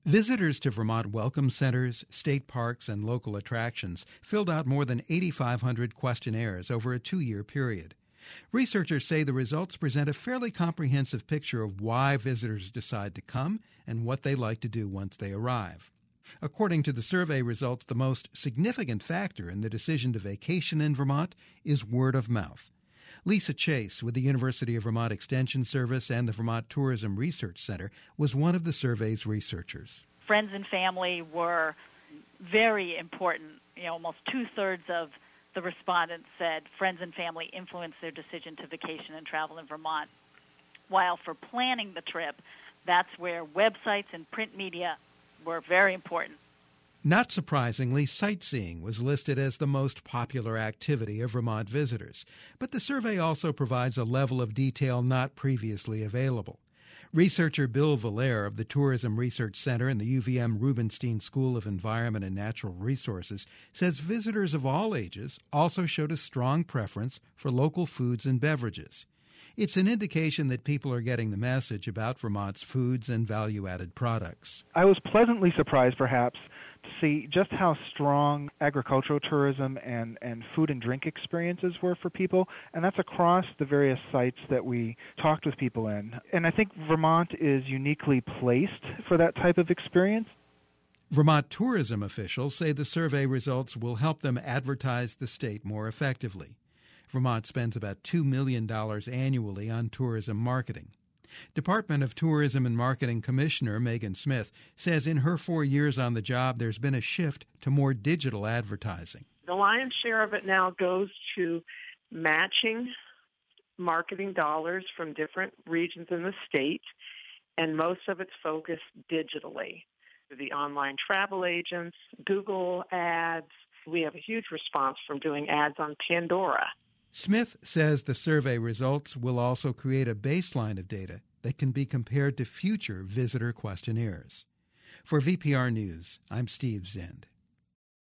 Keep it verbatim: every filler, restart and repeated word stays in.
Visitors to Vermont welcome centers, state parks, and local attractions filled out more than eighty-five hundred questionnaires over a two-year period. Researchers say the results present a fairly comprehensive picture of why visitors decide to come and what they like to do once they arrive. According to the survey results, the most significant factor in the decision to vacation in Vermont is word of mouth. Lisa Chase with the University of Vermont Extension Service and the Vermont Tourism Research Center was one of the survey's researchers. Friends and family were very important. You know, almost two-thirds of the respondents said friends and family influenced their decision to vacation and travel in Vermont. While for planning the trip, that's where websites and print media were very important. Not surprisingly, sightseeing was listed as the most popular activity of Vermont visitors. But the survey also provides a level of detail not previously available. Researcher Bill Valere of the Tourism Research Center and the U V M Rubenstein School of Environment and Natural Resources says visitors of all ages also showed a strong preference for local foods and beverages. It's an indication that people are getting the message about Vermont's foods and value-added products. I was pleasantly surprised, perhaps, to see just how strong agricultural tourism and, and food and drink experiences were for people, and that's across the various sites that we talked with people in. And I think Vermont is uniquely placed for that type of experience. Vermont tourism officials say the survey results will help them advertise the state more effectively. Vermont spends about two million dollars annually on tourism marketing. Department of Tourism and Marketing Commissioner Megan Smith says in her four years on the job, there's been a shift to more digital advertising. The lion's share of it now goes to matching marketing dollars from different regions in the state, and most of it's focused digitally. The online travel agents, Google ads. We have a huge response from doing ads on Pandora. Smith says the survey results will also create a baseline of data that can be compared to future visitor questionnaires. For V P R News, I'm Steve Zend.